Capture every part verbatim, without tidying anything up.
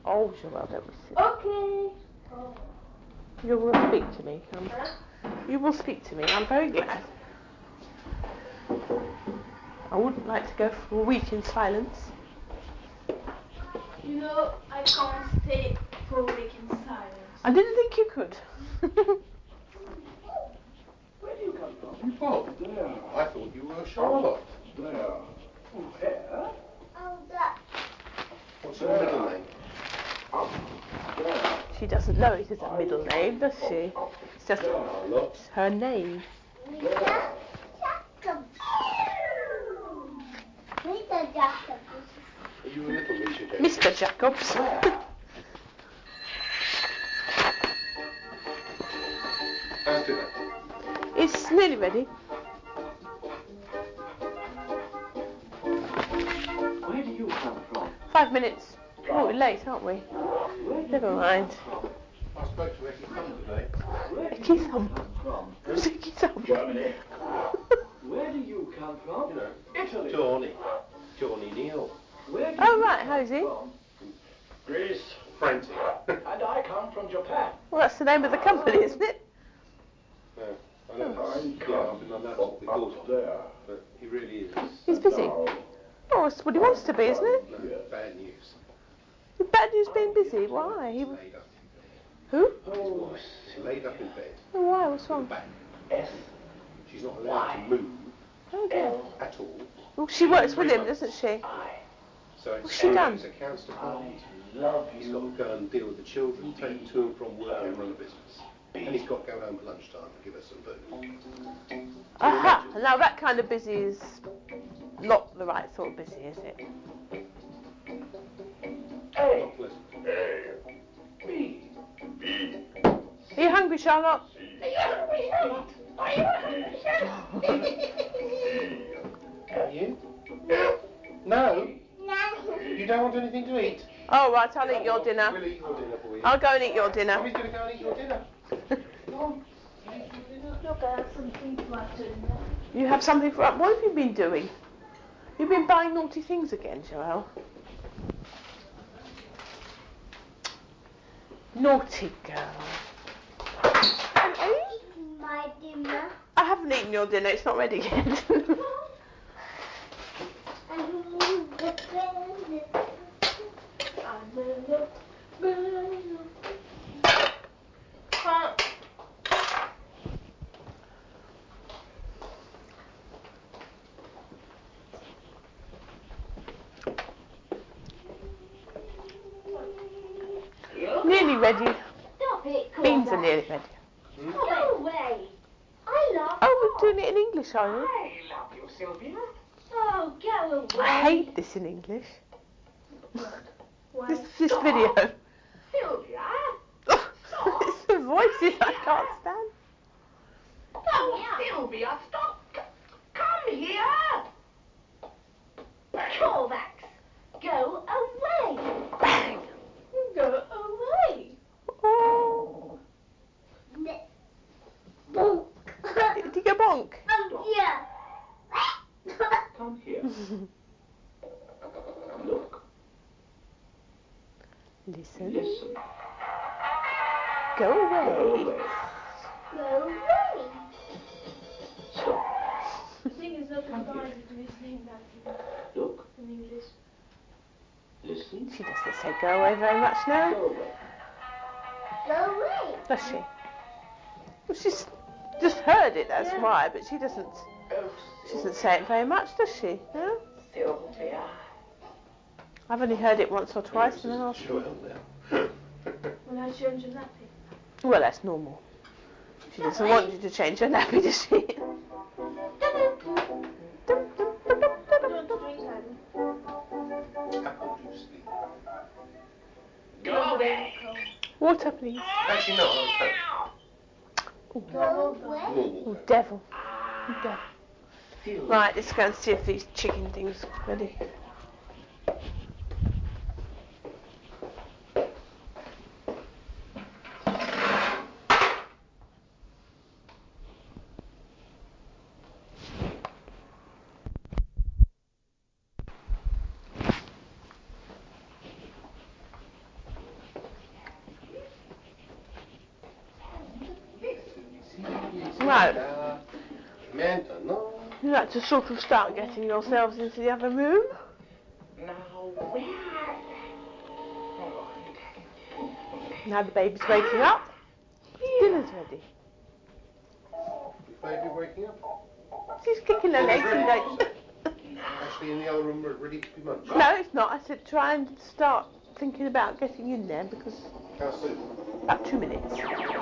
Oh, Joelle, don't be silly. Okay. Oh. You will speak to me. Um, Huh? you will speak to me. I'm very glad. I wouldn't like to go for a week in silence. You know, I can't stay for a week in silence. I didn't think you could. Where do you come from? You Bob? There. I thought you were Charlotte. There. Where? Oh, that. What's your middle name? Up there. She doesn't know it is a middle name, does she? It's just Charlotte. it's her name. Mister Jacobs. Mister Jacobs. Are you a little Misha Jacobs? Mister Jacobs. How's dinner? It's nearly ready. Where do you come from? Five minutes. Oh, we're late, aren't we? Where do Never you mind. come from? I spoke to Ecky Thumb today. Where do Ecky you Thumb. come from? Who's Ecky Thumb? Germany. Where do you come from? You know, Italy. Johnny. Johnny Neal. Where do Oh, you right, come how's he? from? Greece. Frantic. And I come from Japan. Well, that's the name of the company, isn't it? Yeah, I know. I Yeah, come I've been on that what we thought up of. there. But he really is. He's busy. Now, Oh, it's what he wants to be, isn't it? No, bad news. Bad news being busy. Why? He... He's laid up. Who? oh, He's laid up in bed. Oh, why? What's With a wrong? back. S. She's not allowed to move Oh, dear. at all. Well, she works with him, doesn't she? I. So it's, What's she done? It's accounts department. I love He's you. got to go and deal with the children, take them to and from work and run a business. And he's got to go home at lunchtime and give us some food. Aha! Now that kind of busy is not the right sort of busy, is it? A. Not pleasant. A. B. B. Are you hungry, Charlotte? Are you hungry, Charlotte? Are you? No? No. You don't want anything to eat? Oh, right, I'll eat your dinner. We'll eat your dinner for you. I'll go and eat your dinner. Mommy's going to go and eat your dinner. Come on. You eat your dinner. Look, I have something to add. You have something for... What have you been doing? You've been buying naughty things again, Joelle. Naughty girl. And are you... Eating my dinner. I haven't eaten your dinner, it's not ready yet. And move the bed. I'm a little Huh? Nearly ready. Stop it, Beans Cora. are nearly ready. Go away. I love Oh, we're doing it in English, are you? I love you, Sylvia. Oh, go away. I hate this in English. Why? This, this video. Sylvia. It's the voices I can't stand. Oh, Sylvia, stop. C- Come here. Corvax, go away. Bang. Go away. Oh. Ne- Did you go bonk? Oh, yeah. Come here. Look. Listen. Listen. Go Go away. away. Go away. Stop. The thing is, look, I'm going to be saying that Look. in English. Listen. She doesn't say go away very much now, Go away. Go away. does she? Well, she's just heard it, that's Yeah. why, but she doesn't Oh, she doesn't say it very much, does she? No? Sylvia. I've only heard it once or twice and then I'll... Joelle now. When I change your nappy. Well, that's normal. She doesn't want you to change her nappy, does she? Don't drink, Adam. Apple juice. Go away. Water, please. Actually, no, I'll take Ooh. Go away. normal. Ooh, devil. Ah, devil. Sylvia. Right, let's go and see if these chicken things are ready. You like to sort of start getting yourselves into the other room. Now, Now the baby's waking up. Dinner's ready. Baby waking up? She's kicking her legs and going. Actually, in the other room, ready to be munched. No, it's not. I said try and start thinking about getting in there because How soon? about two minutes.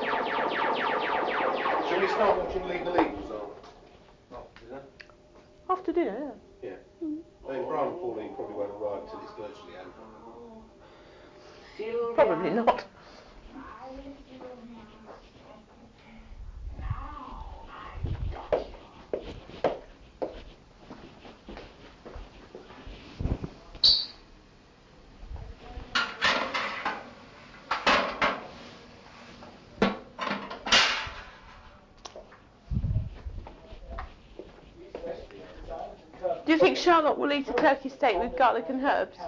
Shall we start watching Legal Eagles or after dinner? After dinner, Yeah. I mean, Brian and Pauline probably won't arrive till it's virtually over. yeah. Probably not. Do you think Charlotte will eat a turkey steak with garlic and herbs?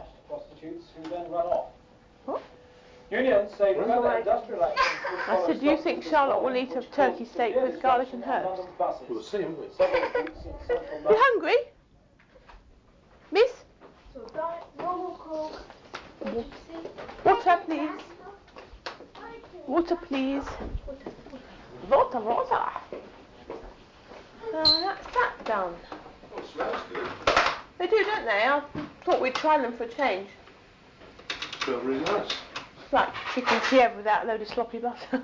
What? Unions say I said, do you think Charlotte will eat a turkey steak with garlic and herbs? We'll see, won't we? You hungry? Miss? So that normal coke. Water, please. Water, please. Water, water. Uh, that's that done. Oh, smells good. They do, don't they? I thought we'd try them for a change. Smell really nice. Like chicken Kiev without a load of sloppy butter.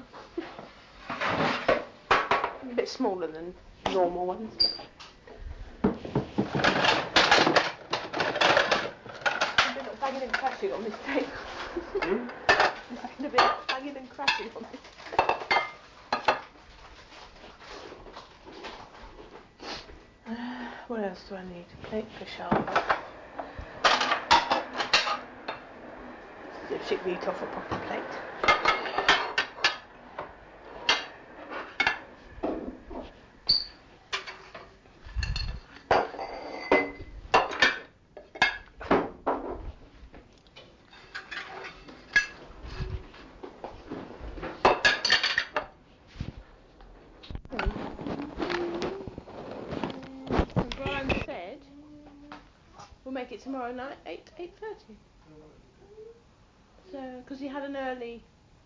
A bit smaller than normal ones. A bit of banging and crashing on this tape. Hmm? There's going to be a lot of banging and crashing on this. Uh, what else do I need? A plate for Charlotte. See if she can eat off a proper plate. And Brian said we'll make it tomorrow night, eight eight thirty. So, because he had an early,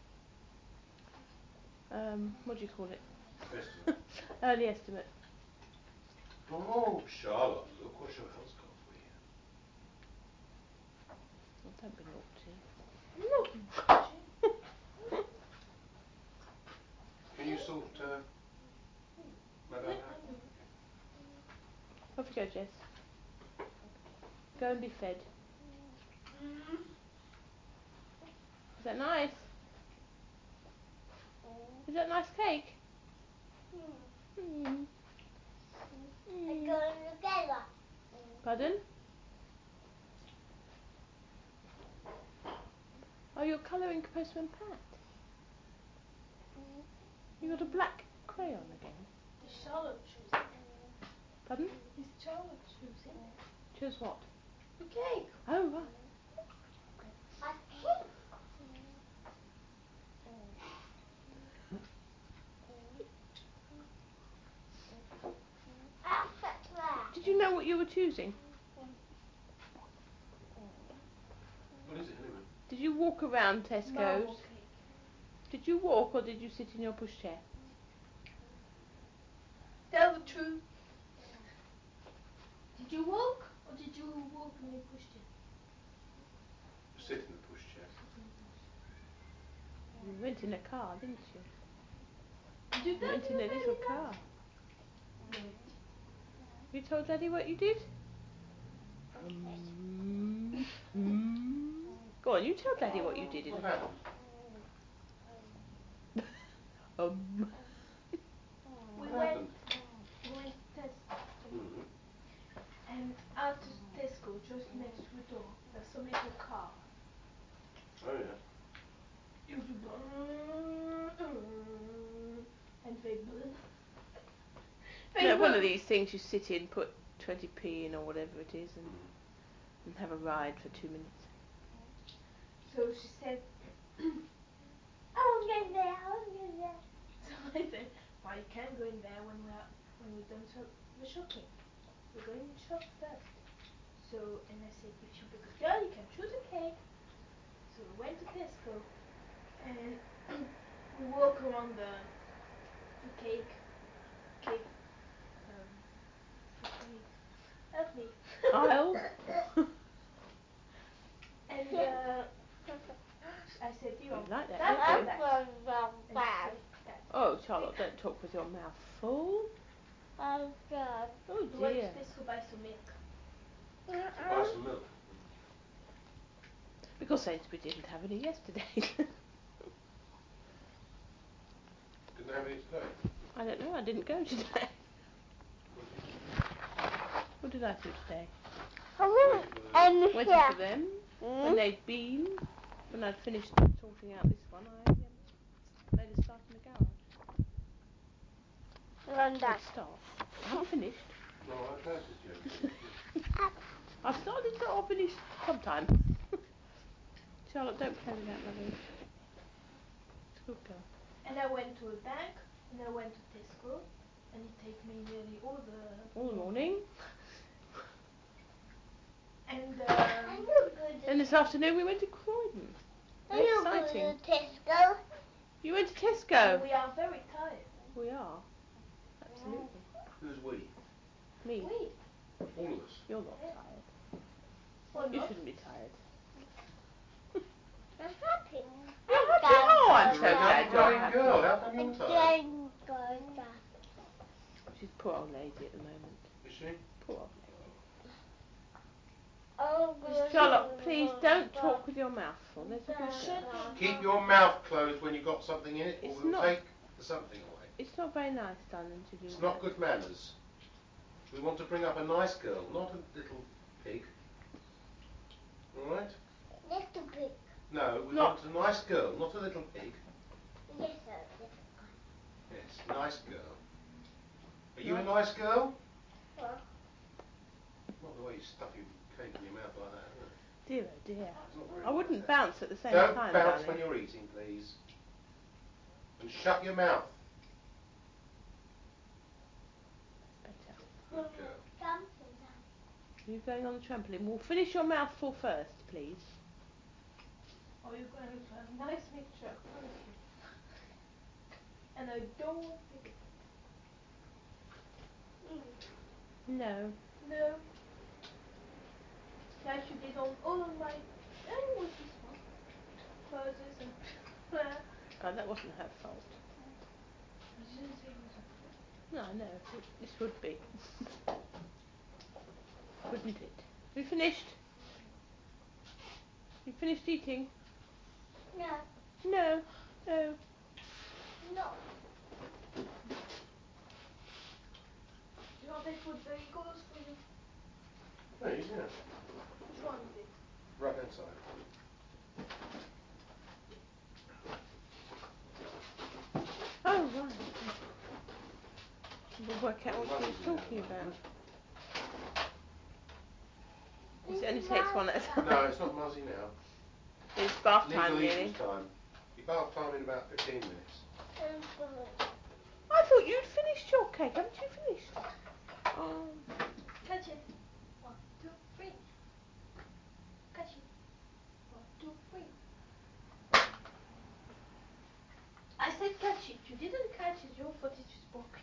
um, what do you call it? Estimate. Early estimate. Oh, Charlotte, look what Joelle's got for you. Oh, don't be naughty. Can you sort, uh, Madame out? Off you go, Jess. Go and be fed. Is that nice? Is that nice cake? Mm. Mm. Pardon? Oh, you're colouring Postman Pat. You got a black crayon again. Is Charlotte choosing? Pardon? Is Charlotte choosing? Choose what? The cake. Oh, right. Did you know what you were choosing? What is it anyway? Did you walk around Tesco's? Marble cake. Did you walk or did you sit in your pushchair? Tell the truth. Did you walk or did you walk and you pushed it? Sit in the pushchair. You went in a car, didn't you? Did you You went in a little car. No. You told Daddy what you did? Um, mm. Go on, you tell Daddy what you did. In What the happened? um. We What went, happened? we went to Tesco. Mm-hmm. And out of Tesco, just next to the door, there's some little car. Oh, yeah. You do and they burn. No, one of these things you sit in, put twenty p in or whatever it is, and, and have a ride for two minutes. So she said, I won't get in there, I won't get in there. So I said, well, you can't go in there when we're when we're done to the shopping. we're going to shop first. So, and I said, if you're a good girl, you can choose a cake. So we went to Tesco, and we walk around the, the cake, cake, um, help me. Aisle. And uh, I said, you know, You like that, that, don't you? that. And she said, that's Oh, Charlotte, don't talk with your mouth full. Oh we went to dear. Tesco to buy some milk. Buy some milk. Because Sainsbury didn't have any yesterday. Didn't have any today. I don't know, I didn't go today. What did I do today? And Waiting here. for them. Mm. When they'd been, when I'd finished sorting out this one, I um, made a start in the garage. Run Good that. start. I'm finished. No, I've noticed you. I've started to I'll finish sometime. Charlotte, don't play with that, lovely. It's a good girl. And I went to a bank, and I went to Tesco, and it took me nearly all the... All the morning. And I um, know good. And this afternoon we went to Croydon. I Very know exciting. good Tesco. You went to so Tesco? we are very tired. We are. Absolutely. Who's we? Me. Wait. All of us. You're not Yeah. tired. Or You not. shouldn't be tired. I'm happy. Oh, I'm so You're a glad you're lovely happy. girl. How come you're tired? She's a poor old lady at the moment. Is she? Poor old lady. Oh, Charlotte, please don't talk with your mouth full. There's a good Shut girl. up. Keep your mouth closed when you've got something in it, or It's we'll not- take the something away. It's not very nice, darling, to do It's that. not good manners. We want to bring up a nice girl, not a little pig. All right? Little pig. No, we Not- want a nice girl, not a little pig. Yes, sir. Yes. Yes, nice girl. Are you Nice. a nice girl? What? Not the way you stuff your cake in your mouth like that, is it? Dear, oh dear. It's not very I wouldn't nice, bounce at the same Don't time, bounce darling. when you're eating, please. And shut your mouth. Better. Good girl. Something. Are you going on the trampoline? We'll finish your mouthful first, please. Or you're going to have a nice mixture, honestly. And I don't want it. No. No. Like you did on all of my... Oh, what's this one? Trousers and... Oh, that wasn't her fault. I didn't say it was her fault. No, I know. It, this would be. Wouldn't it? You finished? You finished eating? No. No. No. No. Do you want I put the eagles for you? Please, yeah. Which one is it? Right hand side. Oh, right. We'll work out what she was talking about. It only takes one at a time. No, it's not muzzy now. It's bath time, Legal really. eaters time. Your bath time in about fifteen minutes. I thought you'd finished your cake. Haven't you finished? Oh. Catch it. One, two, three. Catch it. One, two, three. I said catch it. You didn't catch it. Your foot is just broken.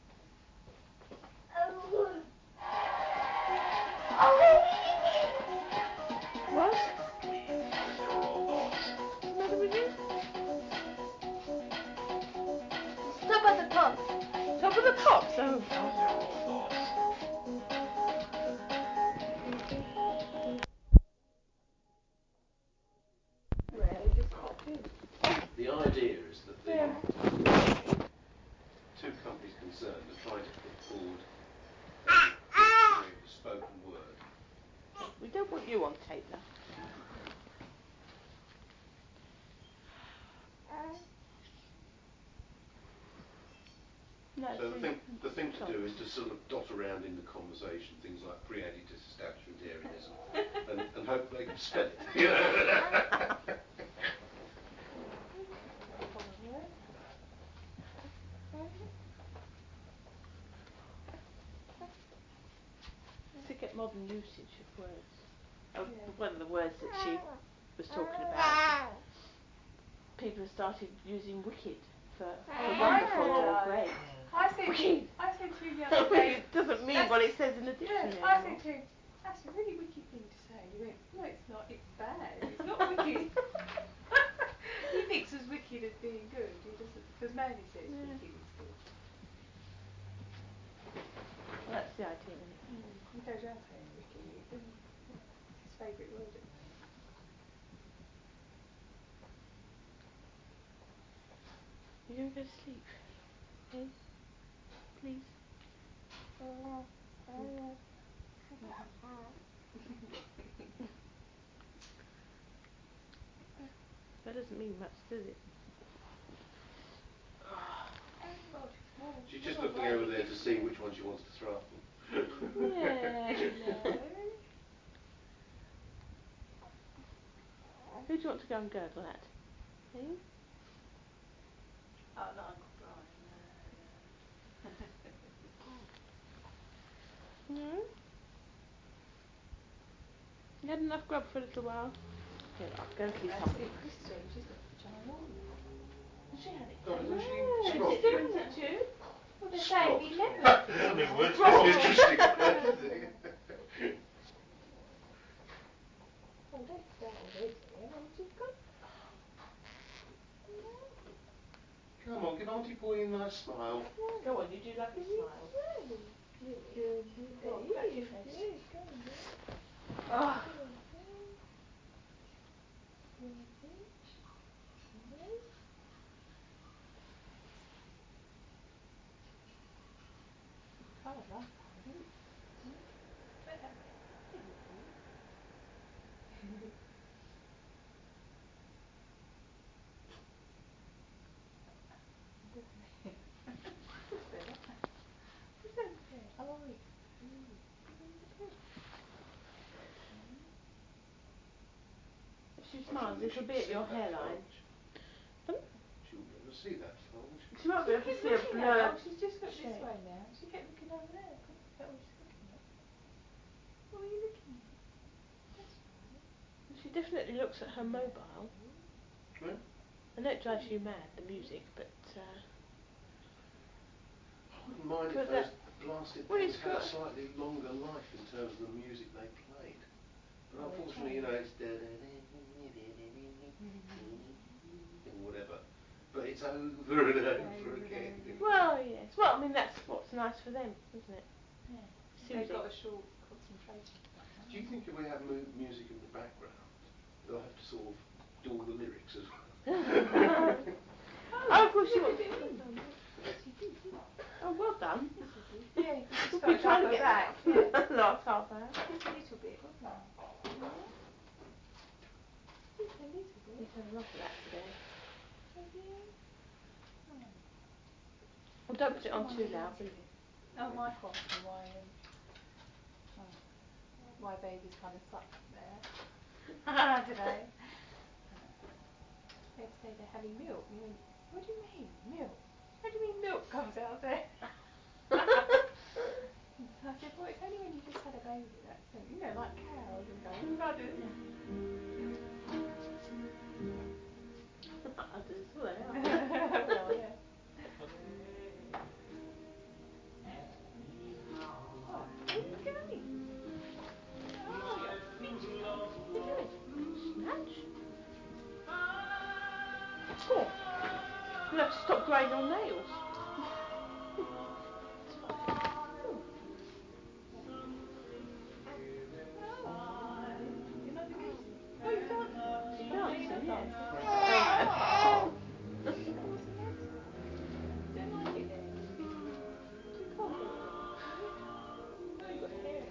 What? What's the matter with you? Stop at the top. Top of the pops. Oh. The idea is that the two companies concerned are trying to put forward a spoken word. We don't want you on tape now. No, So the it's thing, the thing to Sorry. do is to sort of dot around in the conversation things like pre-anti-establishmentarianism and, and hope they can spell it. You know? one of the words that she was talking about. People have started using wicked for, for Oh, wonderful I or know. great. I said, Wicked. I said to him the other day. It doesn't mean That's- what it says in the Yeah, dictionary I anymore. said to him, that's a really wicked thing to say. He went, no, it's not. It's bad. It's not wicked. He thinks as wicked as being good. He doesn't, because Mandy says Yeah. wicked is good. Well, that's the idea, isn't it? Mm. He goes around saying wicked. He doesn't, it's his favourite word at the moment. You don't go to sleep. Okay? Please. That doesn't mean much, does it? Well, she's more, She's more just looking over there to see which one she wants to throw up on. Yeah. No. Who do you want to go and gurgle at? Me? Oh, not Uncle Brian. No, no. No? You had enough grub for a little while? Here, I'll go and see That's somebody. it. Christy, she's got ginormous. And she had it. Oh, clean. does she? Yeah, Scroll. she's doing it too. Well, they're saying Scroll. we never have to I mean, go. words are interesting. Oh, don't start already. Haven't you got? Come on, give Auntie Boy a nice smile. Go on, you do lovely smiles. Go on, crack your face. Oh. Kind of like Ireland. But that way. There you go. What's better? What's over there? Oh, it's blue. If she smiles a little bit, your hairline. She won't be able to see that far, will she? She won't be able to Keep see a looking at blurred her. Oh, she's just looked this shape. way now. She kept looking over there. I couldn't tell what she's looking at. What were you looking at? That's right. She definitely looks at her mobile. Yeah? I know it drives you mad, the music, but uh, I wouldn't mind if But those that- blasted well, things it's had a got- slightly longer life in terms of the music they played. But Oh, they unfortunately, you changed. know, it's or whatever. But it's over and over again. well, yes. Well, I mean that's what's nice for them, isn't it? Yeah. Soothing. They've got a short concentration span. Do you think if we have mu- music in the background, they'll have to sort of do all the lyrics as well? Oh, of course you want. Yes, you did. Yes, Oh, well done. you did. Yeah, you just We've got been it trying up to her get back. that Yeah. last half hour. Just a little bit, wasn't it? Yeah. Just a little bit. We've had enough of that today. Have you? Oh. Well, don't put it on Mine too was loud, last will bit. Oh, my fault for why, um, oh, why baby's kind of sucked there today. They say they're having milk. And you went, what do you mean, milk? How do you mean milk comes out there? I said, well, it's only when you just had a baby, that's it. You know, like cows and things. Udders. Udders, well, they are. Well, yeah. Oh, where are you going? Oh, you're fidgeting. What are you doing? Snatch? Oh, you have to stop growing your nails. You're not dancing. Oh, you're dancing. You're dancing, yes. Oh, what's the matter? Don't like it there. Too cold over there. Oh, you've got hair.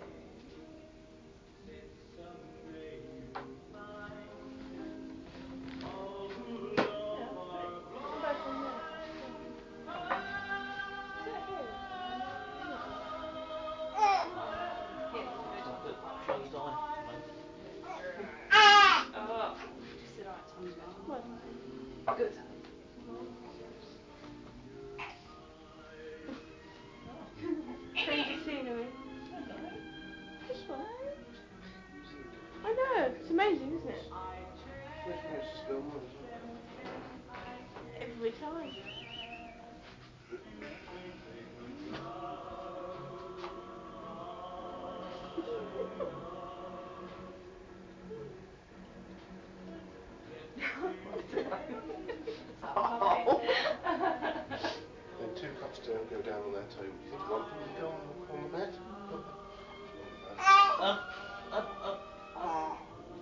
Yeah, but what about from there? Is that hair? Yes, no, it's not Shut his eye, mate. Oh, just the right time to go. Well, We're supposed to spill more, isn't it? Every time. Oh. Then two cups down, go down on that table. You think one of them would go on, on the mat? Up, up, up. Oh.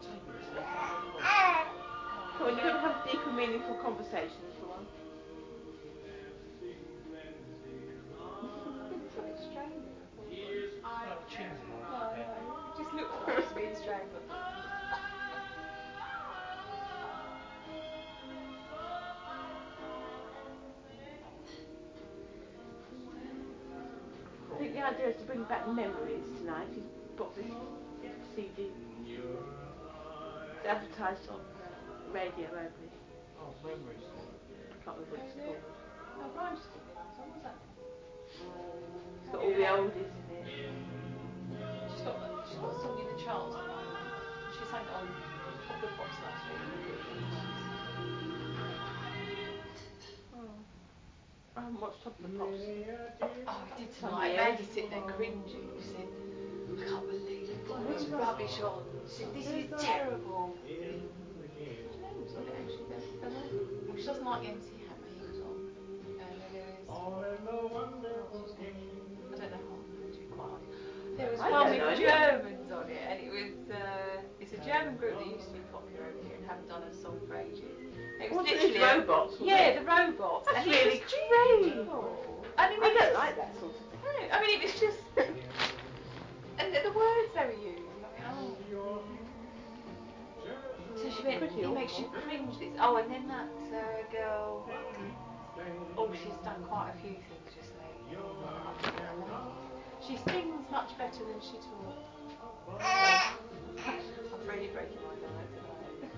Come on, you're going to have deeper, meaningful conversations for once. It's a bit strangled. Oh, cheers. No, no, it just looks like it's been strangled. I think the idea is to bring back memories tonight. He's bought this C D. It's advertised on uh, radio only. Oh, memories. I can't remember what it's Oh, called. no, Rhymes did it. So what was that? It's got all the oldies in it. She's got, she's got a song in the charts at the moment. She sang it on Popular Box last week. Oh. I haven't watched Top of the Pops. Oh, I did Some tonight. I years. made you sit there cringing. You said, I can't believe it. All this rubbish on. She said, this is terrible. What do you know who's on it actually? Don't, don't know. Well, she doesn't like M C Hammer. He was on. And then there is. Who else was on? I don't know who she quite likes. There was I one don't with know any. Germans on it, and it was. Uh, it's a German group that used to be popular over here and haven't done a song for ages. It was Wasn't it literally a- robots? wasn't Yeah, it? the robots. That's and it really was crazy. dreadful. I mean, I it don't was- like that sort of thing. No, I mean, it was just. And the, the words they were using, I mean, oh. So she went, Pretty it makes you awful. cringe this. Oh, and then that uh, girl. Oh, she's done quite a few things recently. I can't remember her name. She sings much better than she talks. I'm really breaking my diet tonight.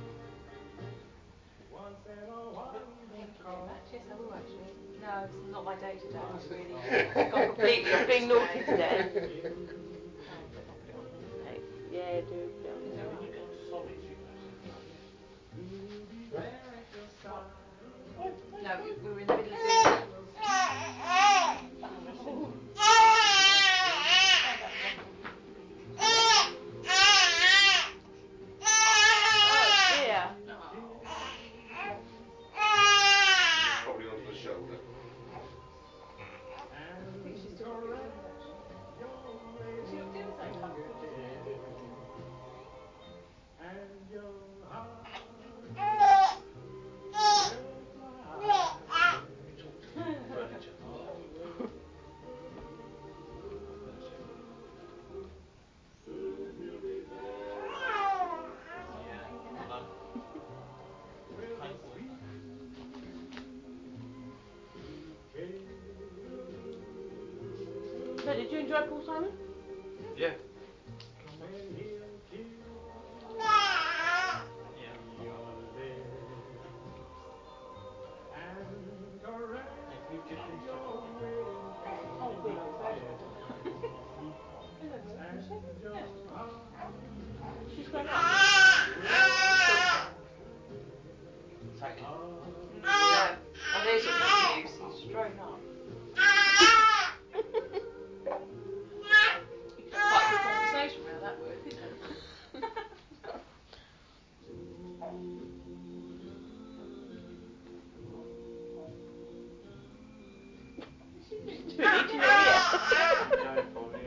Thank you very much. Yes, I will actually. No, it's not my day today. It's really gone completely off Being naughty today. today. Oh, but I'll put it on there. Hey, yeah, do. Yeah. Is that right? No, we, we were in the middle of doing. Oh, Oh dear. Probably onto the shoulder. I think she's still got a bit of wind actually. She not doing something comfortable just when you did. Furniture. So, did you enjoy Paul Simon? Yeah. Oh, good. I'm glad. She's grown up. Exactly. Yeah. Oh, there's your good news. She's grown up. Quite a good conversation around that word, isn't it? She's been eating her ear. Going for me.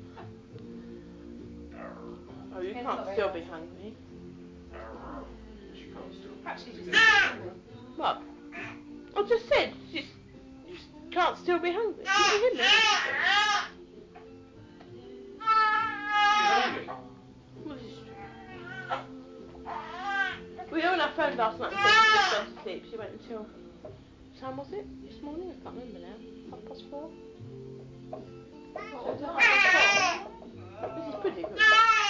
Oh, you Ken's can't not very still nice. be hungry. She can't still. Perhaps she's just Yeah. a woman. What? I just said, you, you can't still be hungry. You didn't. Well, this is true. We were on our phone last night and said she'd just gone to sleep. She went until, what time was it this morning? I can't remember now. Half past four? What, all night? This is pretty good.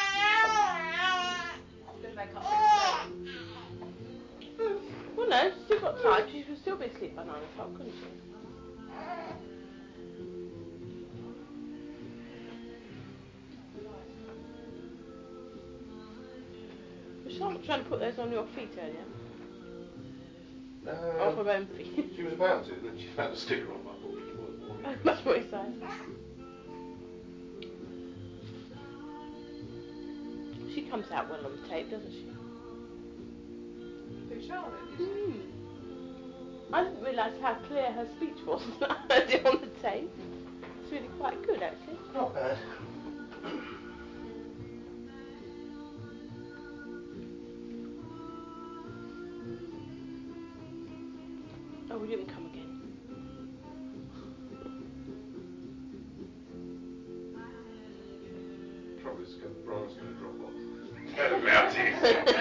Gonna make up for it Well, no, she's still got time. She could still be asleep by nine o'clock, couldn't she? Charlotte trying to put those on your feet earlier? Um, Off her own feet. She was about to, and then she found a sticker on my board. Much more exciting. She comes out well on tape, doesn't she? Who, Charlotte? Mm. I didn't realise how clear her speech was until I heard it on the tape. It's really quite good, actually. Not bad. Oh, we didn't come again. Trouble is, Brian's going to drop off. Tell him about it.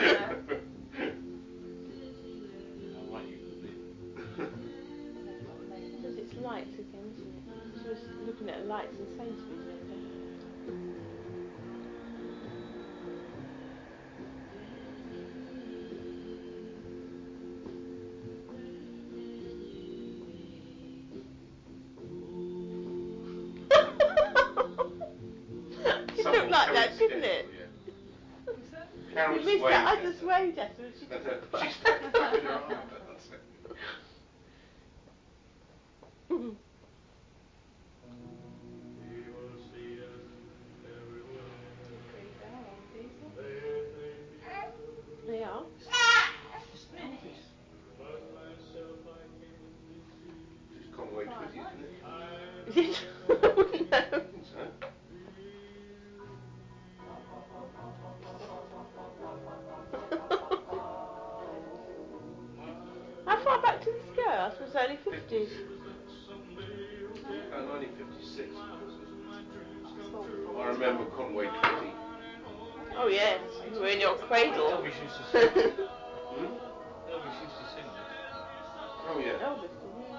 How right you could be. Because it's lights again, isn't it? She was looking at lights in Sainsbury's the other day. It Somewhat looked like that, didn't coincidental, it? yeah. What's that? Carol You just missed waved that. I at just her. waved at her and she And just... her, she stuck her in her arm. Great down on diesel. They are. Spanish. Just Conway Twitty, isn't it? Is it? No. I think so. How far back did this go? I suppose early fifties. Oh, nineteen fifty-six. I remember Conway Twitty. Oh yes, you were in your cradle. Elvis used to sing this. Hmm? Elvis used to sing this. Oh, yeah. Elvis did, yeah.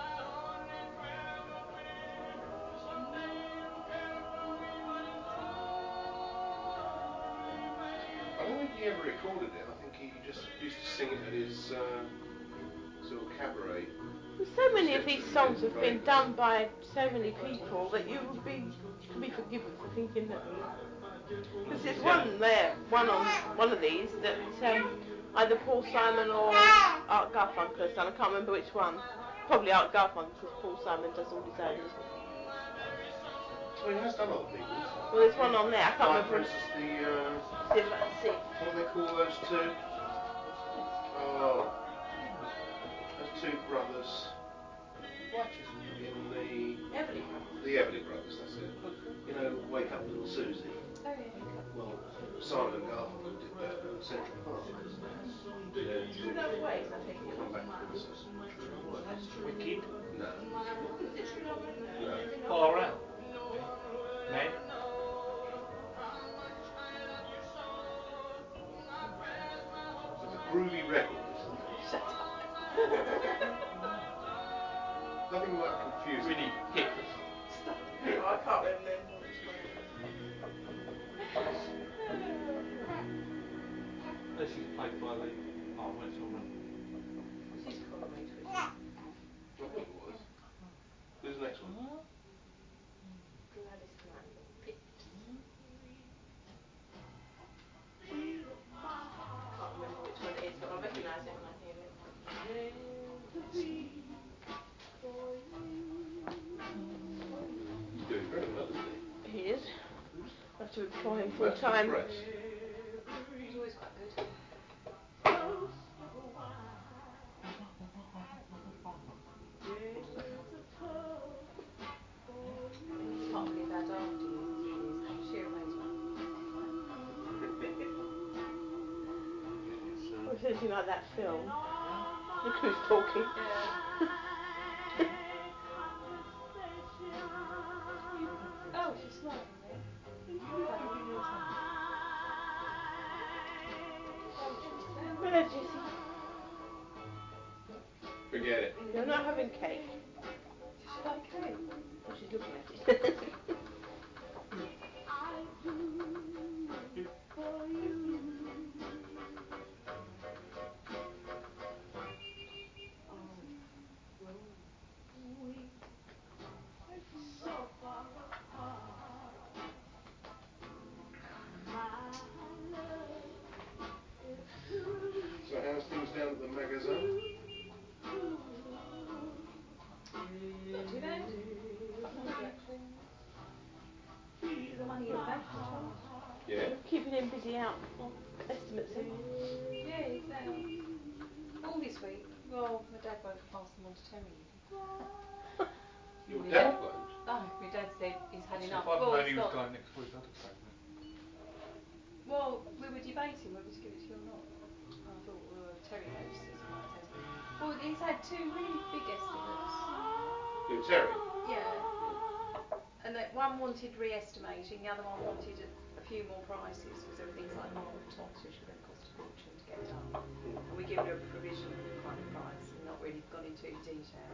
I don't think he ever recorded it. I think he just used to sing it at his uh, sort of cabaret. Well, so many of these songs have been done by so many people that you would be you can be forgiven for thinking that. Because there's one there, one on one of these that um, either Paul Simon or Art Garfunkel has done. I can't remember which one. Probably Art Garfunkel because Paul Simon does all his own. Well, he has done other people's. Well, there's one on there. I can't Like, for remember. instance, the, uh, See if I can see. what do they call those two? Oh, those two brothers in the... Everly Brothers. The Everly Brothers, that's it. You know, Wake Up Little Susie. Oh yeah. Well, Simon and Garfunkel did that at Central Park. Yeah. True Love Waits, I think it Come was. back to us. Wicked. No. Is it True Love Waits? No. Far out. Men. It's a groovy record, isn't it? Shut up. Nothing like confusing. Really hip. Stop. Oh, I can't remember which one it This is played by the. Oh, what's all right. was. She's Conway Twitty. I thought it was. Who's the next one? Gladys Knight. Pitt. Can't remember which one it is, but I recognise it when I hear it. He's doing very well, isn't he? He is. I have to employ him full That's the time. press. He's always quite good. He's not really bad after you. He's sheer amazement. It's, uh, Or is anything like that film? Look who's talking. Oh, she's smiling there. Hello, Jessie. Forget it. You're not having cake. Does she like cake? Oh, she's looking at it. um, the magazine? Not too bad. Actually. Money in the bank, I tried. Yeah. Keeping him busy out for estimates in. Yeah, he's out. All this week. Well, my dad won't pass them on to Terry. Your dad won't? No, my dad said he's had So enough. if I'd Well, known he's he was got- going next week, I'd have taken it. Well, we were debating whether to give it to you or not. I thought, well, Terry notices he might say something. Well, he's had two really big estimates. Who, Terry? Yeah. And that one wanted re-estimating, the other one wanted a, a few more prices because everything's like marble tops, which are going to cost a fortune to get done. And we given her a provisional kind of price and not really gone into detail.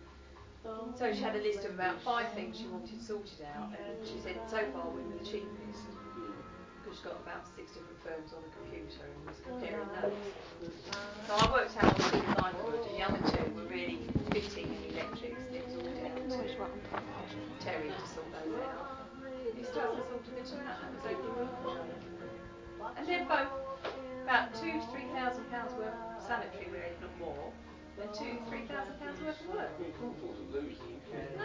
So she had a list of about five things she wanted sorted out, and she said so far we were the cheapest. Because she's got about six different firms on the computer and was comparing those. So I worked out on two I could, and the other two were really fitting and electrics, and it was all down to Terry to sort those out. He still hasn't sorted the two out, that was over a week ago. And they're both about two to three thousand pounds worth of sanitary wear, if not more, and two, three thousand pounds worth of work. You can't afford to lose them, can you? No,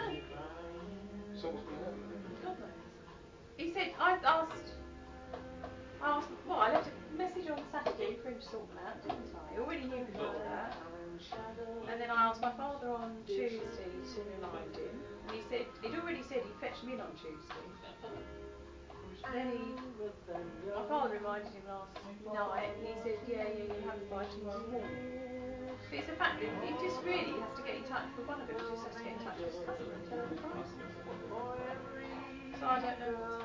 So what's going to happen then? God knows. He said, I asked, I asked, well, I left a message on Saturday for him to sort them out, didn't I? He already knew before that. And then I asked my father on Tuesday to remind him, and he said, he'd already said he'd fetch them in on Tuesday. Then he, my father reminded him last night, and he said, yeah, yeah, you'll have them by tomorrow morning. But it's the fact that he just really has to get in touch with one of them, he just has to get in touch with his customer and tell him the price. So I don't know what's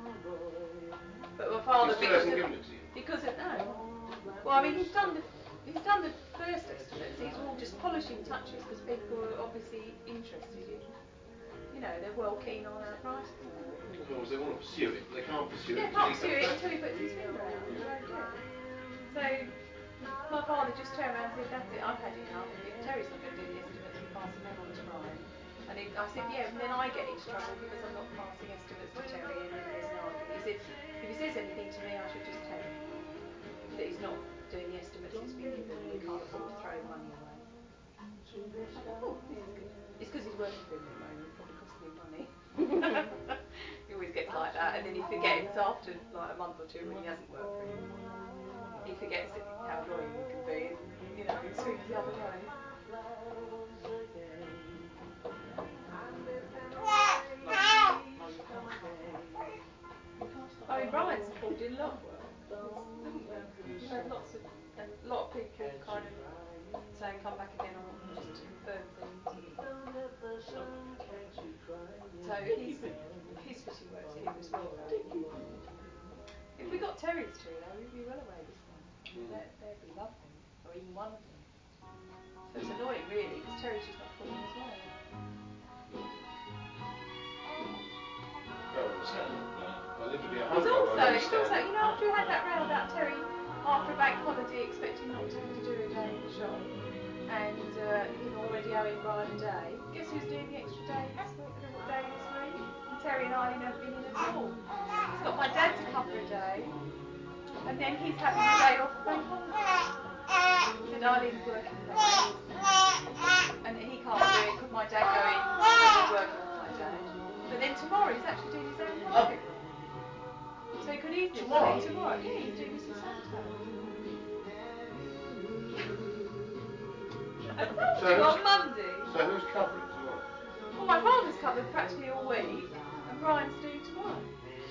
But my father, He still because hasn't of, given it to you? because of, no. Well, I mean, he's done the, he's done the first estimates, these are all just polishing touches, because people are obviously interested in, you know, they're well keen on our prices. Well, they want to pursue it, but they can't pursue Yeah, it can't until pursue he it comes until back. he puts his finger out. He won't do it. So my father just turned around and said, that's it, I've had enough. If Terry's not going to do the estimates, we're passing them on to Brian. And he, I said, yeah, and then I get into trouble because I'm not passing estimates to Terry, and then there's an argument. He said, if he says anything to me, I should just tell him that he's not doing the estimates he's been given, and we can't afford to throw money away. I thought, oh, this is good. It's because he's working for him at the moment, probably costing him money. He always gets like that, and then he forgets after like a month or two when he hasn't worked for him. He forgets it, how annoying he can be, and you know, it swings the other way. I mean, Brian's pulled in a lot of work, haven't we? We've had lots of, and a lot of people kind of saying come back again or just to confirm things. So he's, he's fitting work to him as well. If we got Terry's two though, we'd be well away this time. I mean, they'd, they'd be lovely, or even one of them. So it's annoying really, because Terry's just not pulling as well. Well, it's happened. I live to be a It's hundred. also, I it's also, understand. you know, after we had that row about Terry after a bank holiday expecting not to have to do a day in the shop, and uh, him already owing Brian a day, guess who's doing the extra day this week, a little day this week? And Terry and Eileen haven't been in at all. He's got my dad to cover a day, and then he's having a day off bank holiday. Said Eileen's working late, and he can't do it, could my dad go in and be working with my dad. But then tomorrow he's actually doing his own work. So he could easily Tomorrow? say tomorrow. Yeah, he's doing this on Saturday. I told So you who's- on Monday. So who's covering tomorrow? Well, my father's covered practically all week, and Brian's doing tomorrow.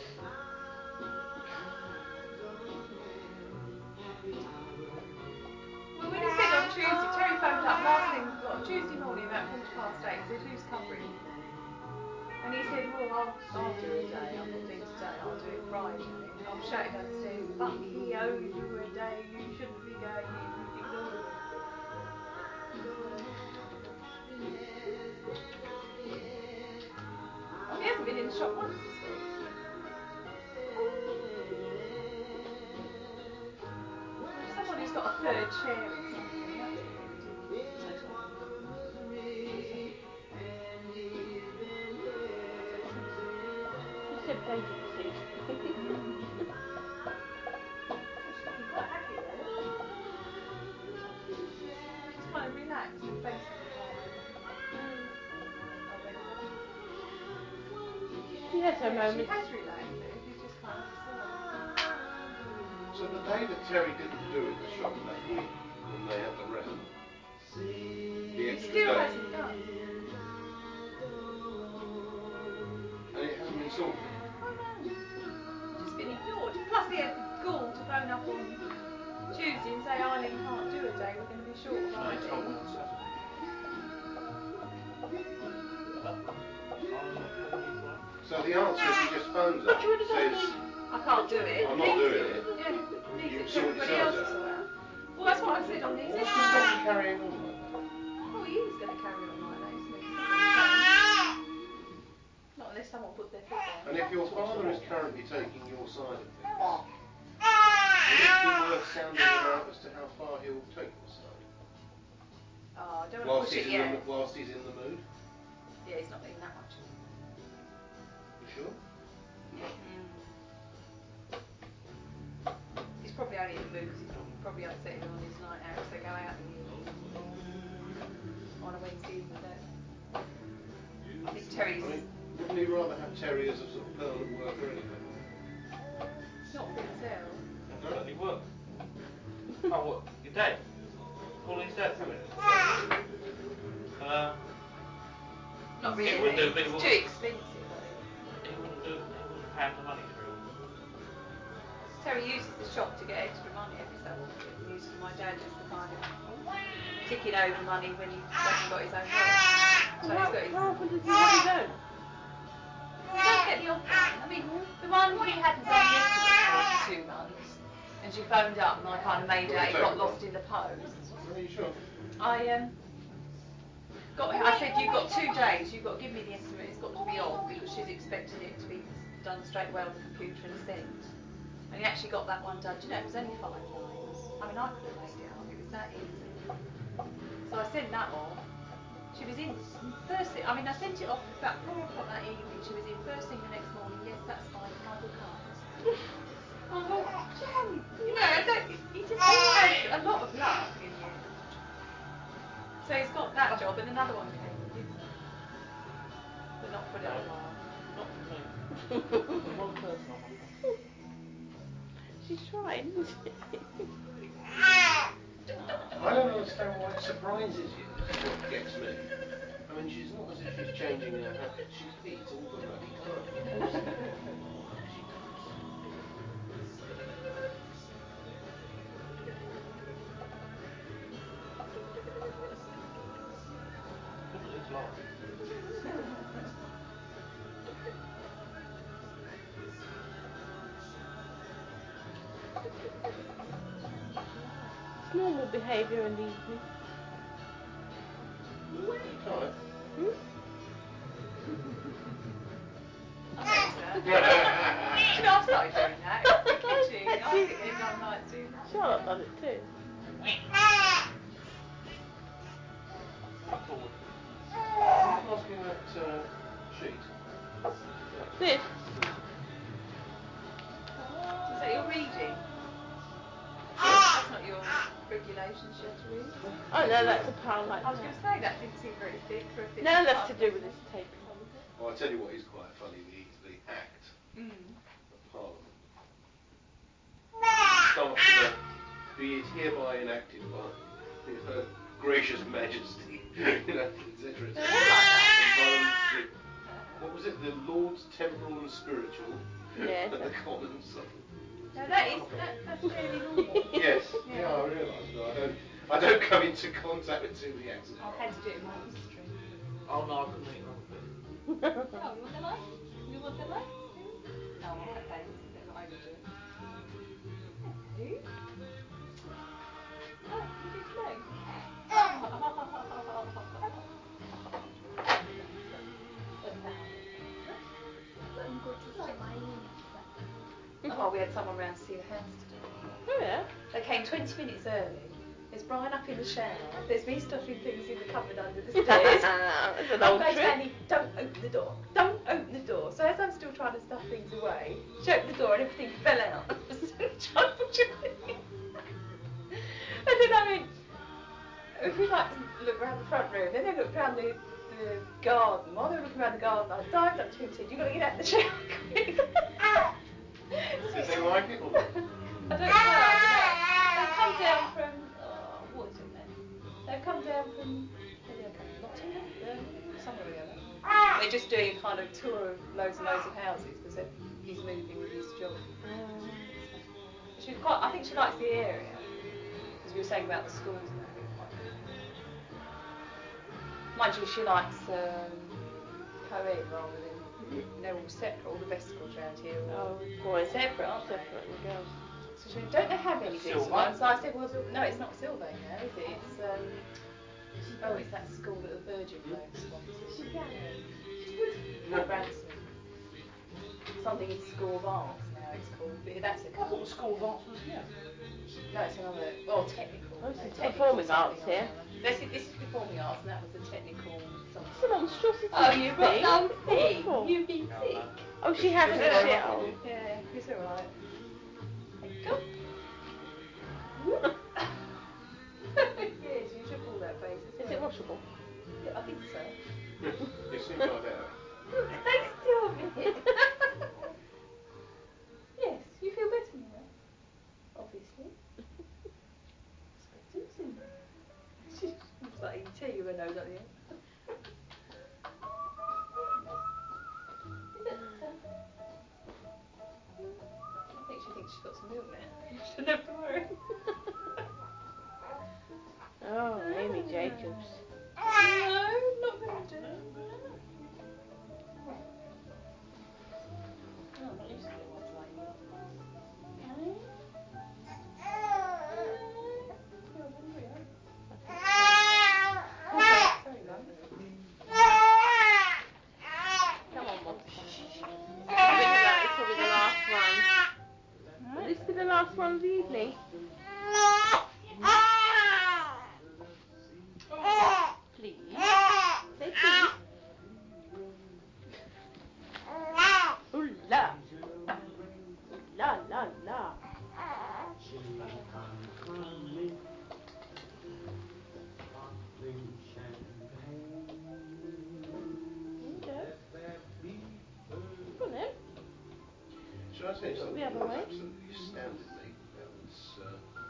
Well, when he said on Tuesday, Terry phoned up last thing, what, Tuesday morning about quarter past eight, said, who's covering? And he said, well, I'll, I'll do a day, I've got things today, I'll do it Friday. And I'm shouting downstairs, fuck, he owes you a day, you shouldn't be going in, ignore him. Oh, he hasn't been in the shop once this week. Someone who's got a third chair or something, that's a bit ridiculous. You said vacancy. She's looking quite happy there. expensive apartment. I went up. She has her Yeah, moments. she has relaxed, but if you just can't decide. So the day that Terry didn't do in the shop that week, when they had the round, the extra Still day, hasn't done. and it hasn't been sorted. Oh no. Just been ignored. Plus he had the gall to phone up on Tuesday and say Eileen can't do a day, we're going to be short of No, he told me I D. on Saturday. But I'm not calling you for that. So the answer is he just phones up, says, I can't do it. I'm not doing it. Yeah, leaves You it for sort everybody yourselves else to out. sort out. Well, that's what I've said on these What's to issues. stop you carrying on like that? Well, he is going to carry on like that, isn't he? He's not going to change. Not unless someone puts their foot down. And if your father is currently taking your side of things, would it be worth sounding him out as to how far he'll take your side? Oh, I don't want Whilst to push he's, it in the, yet. whilst he's in the mood? Yeah, he's not in that much. You sure? Mm. He's probably only in the mood because he's probably upset on his night out, so they go out in the evening. On a Wednesday evening, don't they? I think Terry's I mean, wouldn't he rather have Terry as a sort of permanent worker anyway? not for himself. Doesn't he work? Oh, what? Your dad? Pauline's dad coming? Uh, Not He really. would do, but he It's wouldn't. too expensive, I think. he wouldn't do. He wouldn't pay him the money for it. Terry uses the shop to get extra money every so often. He uses my dad as the kind of ticking over money when he hasn't got his own work. So How, he's got his. how often does he have his own? He does get the odd one. I mean, the one he hadn't done yesterday for two months, and she phoned up and I kind of made out it got lost in the post. Are you sure? I um got. I said you've got two days. You've got to give me the estimate. It's got to be on because she's expecting it to be done straight away on the computer and sent. And he actually got that one done. Do you know, it was only five lines. I mean, I could have made it up. It was that easy. So I sent that off. She was in first thing. I mean, I sent it off about four o'clock that evening. She was in first thing the next morning. Yes, that's fine. I will come. I thought, Jen, you know, I don't, he just had a lot of luck in the end. So he's got that job, and another one came in, but not for a little while. Not for me. There's one person on my phone. She's trying, isn't she? I don't understand why it surprises you. This is what gets me. I mean, she's not as if she's changing her habits. She feeds all the bloody time. Look at his life. It's normal behaviour in the evening. Tired? Hmm? I noticed that. You know, I've started doing that. The kitchen. I think everyone likes doing that. Charlotte does it too. Forward. Who's asking that uh, sheet? This? Is that your reading? That's not your regulations you have to read, is it? Oh no, that's a pile like I was going that. to say that didn't seem very thick for a thick No, that's to pile. do with this tape. Well, I tell you what is quite funny, the, the Act Mm. of Parliament. Starts with a, be it hereby enacted by you know, gracious majesty, you know, et cetera, et cetera. They're all like that. And Parliament's the- what was it? The Lords Temporal and Spiritual Yes. and the Commons. No, that is that, that's fairly normal. Yes, Yeah. yeah, I realise, but I don't, I don't come into contact with too many accidents. I've had to do it in my history. Oh no, I couldn't eat another bit. Oh, you want the light? You want the light? No, I'm okay. They're not overdo it. Hello. Oh, you did play. Oh, we had someone round to see the house today. Oh yeah. They came twenty minutes early. There's Brian up in the shower. There's me stuffing things in the cupboard under the stairs. That's an I'm old going to trick. Annie, don't open the door. Don't open the door. So as I'm still trying to stuff things away, she opened the door and everything fell out. I was trying to put it in. And then I went, if we like to look round the front room, then they looked round the, the garden. While they were looking round the garden, I dived up to him and said, "You've got to get out of the shower quick." Did they like it or not? I don't know, I don't know. They've come down from, oh, what is it then? They've come down from, where did they come from? Nottingham? Birmingham? Somewhere or the other. They're just doing a kind of tour of loads and loads of houses because he's moving with his job. Oh. She's quite, I think she likes the area. Because we were saying about the schools and that being quite good. Mind you, she likes um, co-ed rather than, they're all separate, all the best schools around here are all Oh, boys. separate, aren't they? Separate and girls. So she went, don't they have any this Silver. one? So I said, well, no, it's not Sylvain now, is it? It's, um, oh, it's that school that the Virgin bloke sponsors. No. Branson. Something in School of Arts now it's called, but that's a I thought the School of Arts was here. No, it's another, well, technical. Oh, this no, is technical performing something arts or here. other. This is, this is performing arts, and that was the technical something. It's a monstrosity. Oh, you've got thing. something. Awful. You've been No, sick. no. Oh, she hasn't. Just She, throw up, oh. will you? Yeah, it's alright. Go. Yes, you should pull that face as well. Is it washable? Yeah, I think so. You seem like that. Thanks, still a minute. Yes, you feel better now. Obviously. It's Susan. She's like eating tea with her nose up the end. Is it better? I think she thinks she's got some milk now. She doesn't have to worry. Oh, Amy Jacobs. No, not going to. No, I'm not used to little ones like you. No. You're hungry, aren't you? Okay, sorry, Mum. Come on, Mum. This will be the last one. Will this be the last one of the evening? Please. Say please. Ooh la. Ooh la la la. Go on then. Shall I tell you something The other that way. absolutely astounded me? That was, uh,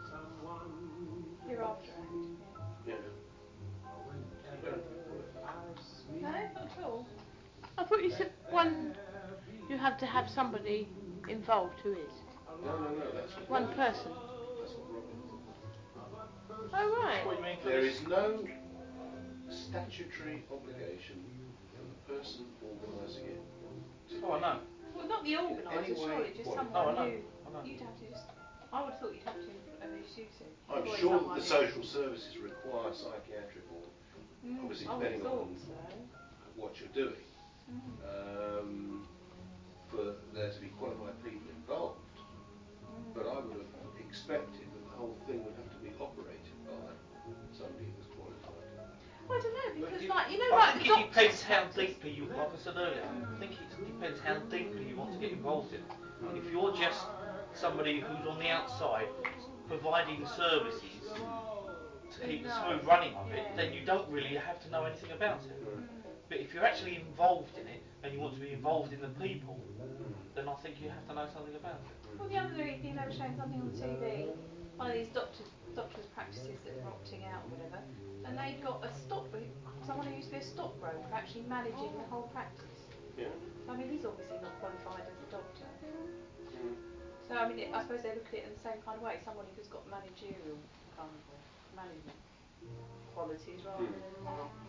You're after act, yeah. You don't think the word. yeah. No, not at all. I thought you said one. You have to have somebody involved who is No, no, no, that's what one Robin person. thought. That's what Robin thought. Oh right. What do you mean for There this? is no statutory obligation on the person organising it to Oh, I know. Well, not the organiser, Anyway, surely, just what? someone Oh, I know. who I know. you'd have to just. I would have thought you'd have to introduce you to. I'm employ sure that someone the who- social services require psychiatric or Mm, obviously I would have depending thought on so. what you're doing, Mm. um, for there to be qualified people involved. Mm. But I would have expected that the whole thing would have to be operated by somebody who's qualified. Well, I don't know because, You- like, you know, I like think the it depends doctors how practice- deeply you, like I said earlier, I think it depends how deeply you want to get involved in it. If you're just somebody who's on the outside providing services to keep the smooth running of it, then you don't really have to know anything about it. But if you're actually involved in it and you want to be involved in the people, then I think you have to know something about it. Well, the other evening they were showing something on T V, one of these doctors, doctors' practices that were opting out or whatever, and they'd got a stock, someone who used to be a stockbroker actually managing the whole practice. Yeah. So, I mean, he's obviously not qualified as a doctor. Mm. So, I mean, it, I suppose they look at it in the same kind of way, someone who's got managerial kind of management qualities rather Mm. than.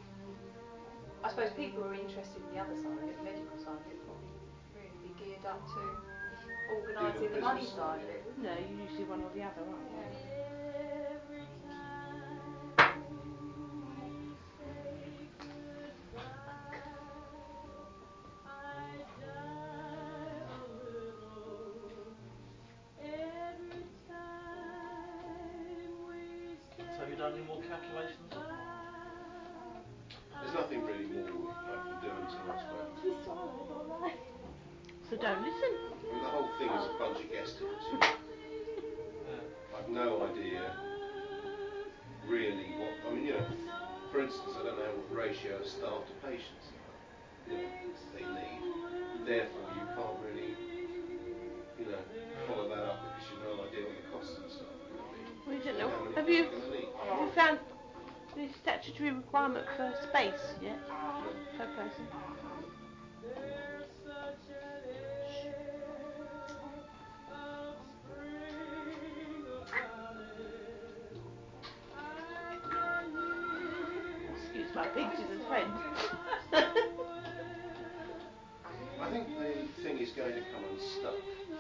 I suppose people who are interested in the other side of it, the medical side of it, probably really be geared up to organising the money business side side, of it, wouldn't No, they? you usually one or the other, aren't you? Yeah. So have you done any more calculations? There's nothing really more I can do until I've spoken to them. So don't listen. I mean, the whole thing is a bunch of guesstimates. You know? Yeah. I've no idea really what. I mean, you know, for instance, I don't know what ratio of staff to patients you know, they need. Therefore, you can't really, you know, follow that up because you've no idea what the costs and stuff are going to be. We don't and know. how many Have people you, are going to need. have you found the statutory requirement for space yet per person? Excuse my pictures of friends. I think the thing is going to come unstuck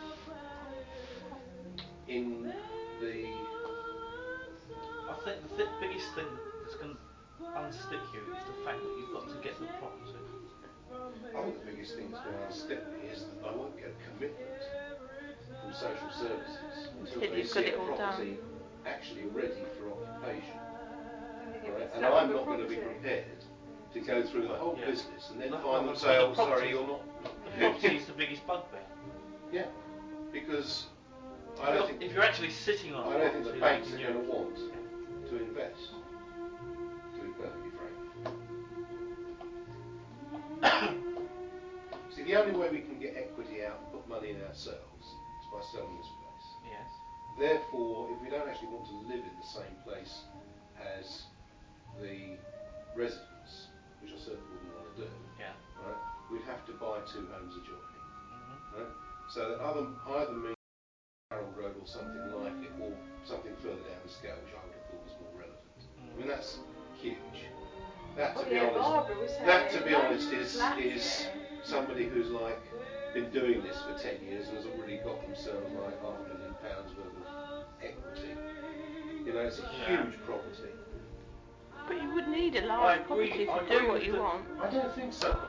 in the. I think the th- biggest thing that's going to unstick you is the fact that you've got to get the property. I think the biggest thing that's going to unstick me is that I won't get a commitment from social services until Until they you've got see it a all property done. actually ready for occupation. And, Right? And I'm not going to be prepared to go through the whole Yeah. business and then No, find no, them the- say, the oh, sorry, property- you're not. The property is the biggest bugbear. Yeah, because If I don't you're, think if you're actually sitting on a I don't think the property banks that are you going to use- want to invest. To be perfectly frank. See, the only way we can get equity out and put money in ourselves is by selling this place. Yes. Therefore, if we don't actually want to live in the same place as the residents, which I certainly wouldn't want to do, Yeah. right, we'd have to buy two homes adjoining, Mm-hmm. right? So that either, either means Harold Road or something like it, or something further down the scale, which I would have thought was more relevant. I mean, that's huge. That, to Oh, be yeah, honest, Barbara was that, to saying be honest, is flats is there. somebody who's like been doing this for ten years and has already got themselves like half a million pounds worth of equity. You know, it's a Yeah. huge property. But you would need a I large agree- property I to agree do what with you the- want. I don't think so.